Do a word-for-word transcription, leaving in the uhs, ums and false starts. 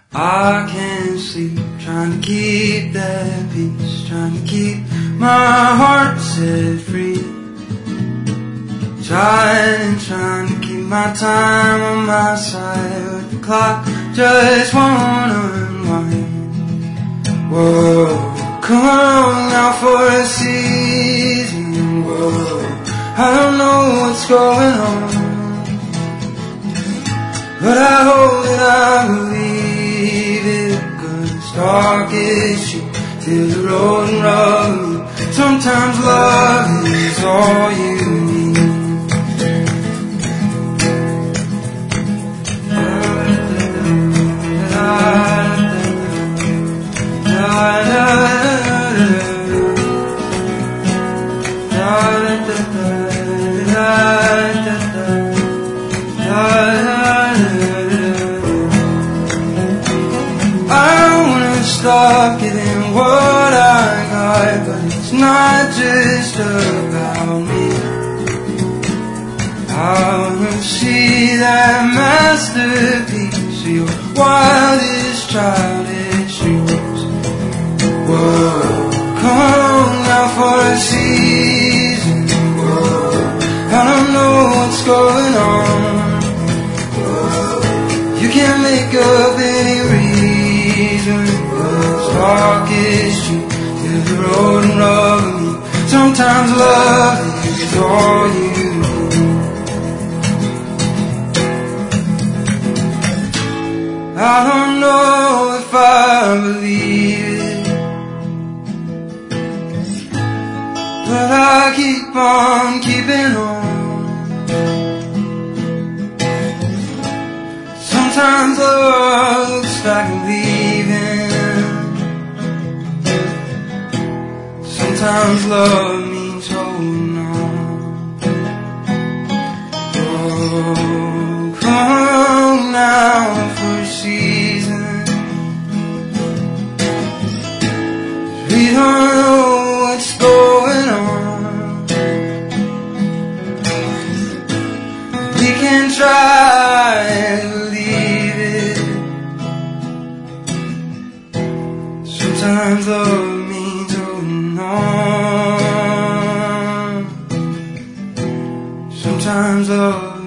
I can't sleep, trying to keep that peace, trying to keep my heart set free. Trying, trying to keep my time on my side, but the clock just won't unwind. Whoa, come on now for a season. Whoa, I don't know what's going on, but I hope that I believe it. Cause dark is you, feel the road and rubber. Sometimes love is all you need. Stop giving what I got, but it's not just about me. I wanna see that masterpiece of your wildest childish dreams. Whoa, come on now for a season. Whoa, I don't know what's going on. Whoa, you can't make up any reason. Dark is true, till the road and rubber me. Sometimes love is all you need. I don't know if I believe it, but I keep on keeping on. Sometimes love looks like I'm leaving. Sometimes love means holding on. Oh, come now for a season. We don't know what's going on. We can try and believe it. Sometimes love means holding on. Sometimes love